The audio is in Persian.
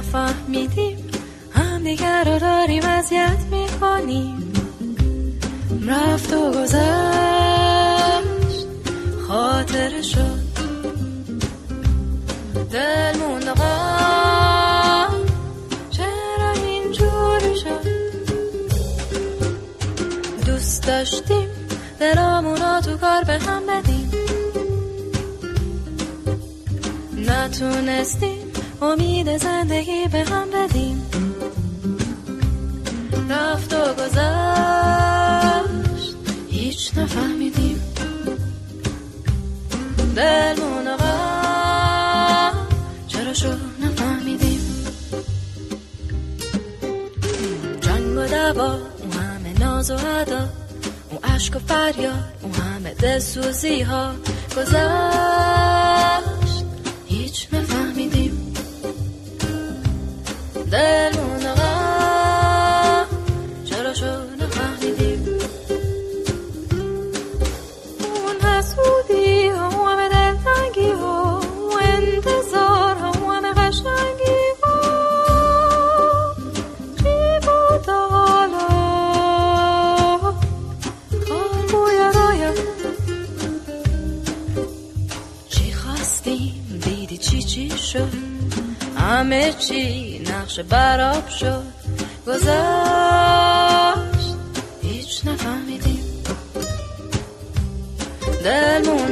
نفهمیدیم همدیگر رو داریم اذیت میکنیم. رفت و گذشت خاطر شد دل موند غم، چرا اینجوری شد؟ دوست داشتیم دلامونو تو کار به هم بدیم، نتونستیم امید زندگی به هم بدیم. رفت و گذشت هیچ نفهمیدیم، دلمون غم چرا شد نفهمیدیم. جنگ و دعوا، اون همه ناز و ادا، اون عشق و فریاد، اون همه دلسوزی ها گذشت هیچ نفهمیدیم، دلمون غم چرا شد نفهمیدیم. اون حسودی ها، اون همه دلتنگی ها، اون انتظار ها، اون همه قشنگی ها، چی بود حالا؟ خوابوی رایا چی خواستیم دیدی چی شد؟ همه چی نقش براب شد، گذشت هیچ نفهمیدیم، دلمون